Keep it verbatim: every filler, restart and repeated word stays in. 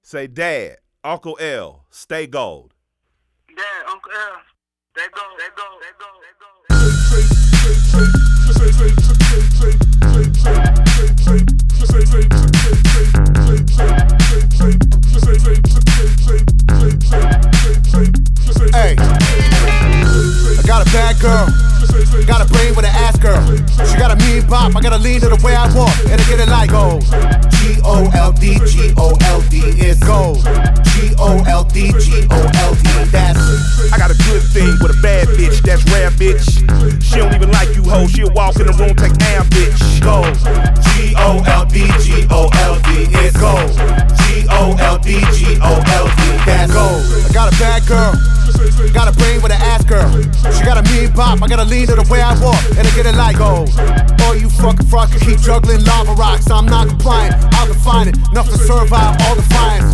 Say, Dad, Uncle L, stay gold. Dad, Uncle L, stay gold, stay gold, stay gold, stay gold. Hey, I got a bad girl, got a brain with an ass girl. She got a mean bop, I gotta lean to the way I walk, and I get it like gold. G O L D, G O L D is gold. G O L D, G O L D, that's it. I got a good thing with a bad bitch, that's rare, bitch. She don't even like you, ho, she'll walk in the room, take am, bitch. Gold. G O L D, G O L D is gold. G O L D, G O L D, that's gold. I got a bad girl, got a brain with an ass girl. She got a mean bop, I gotta lean to the way I walk, and I get it like gold. All you fucking fuckers keep juggling lava rocks, I'm not compliant, I'll define it. Enough to survive all the fires.